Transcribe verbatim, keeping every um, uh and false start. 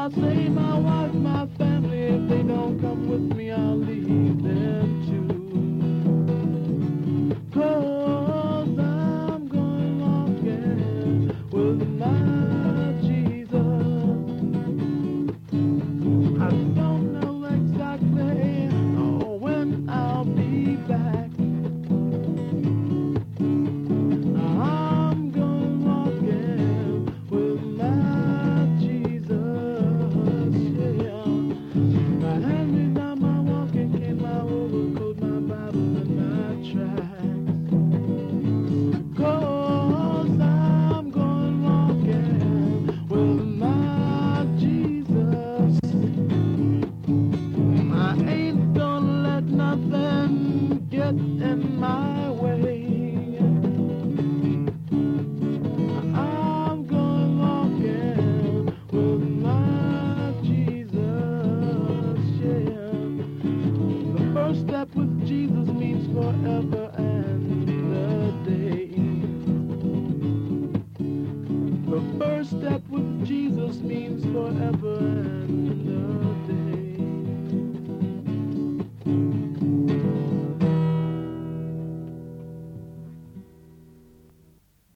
I'll say my wife, my family, if they don't come with me, I'll leave them too. 'Cause I'm going walking with my Jesus. I don't know exactly when I'll be back. I'm going walking with my Jesus, yeah. My hand me down my walking cane, my overcoat, my Bible, and my tracks. 'Cause I'm going walking with my Jesus. I ain't gonna let nothing get in my way. I'm going walking with my Jesus, yeah. The first step with Jesus means forever and a day. The first step with Jesus means forever and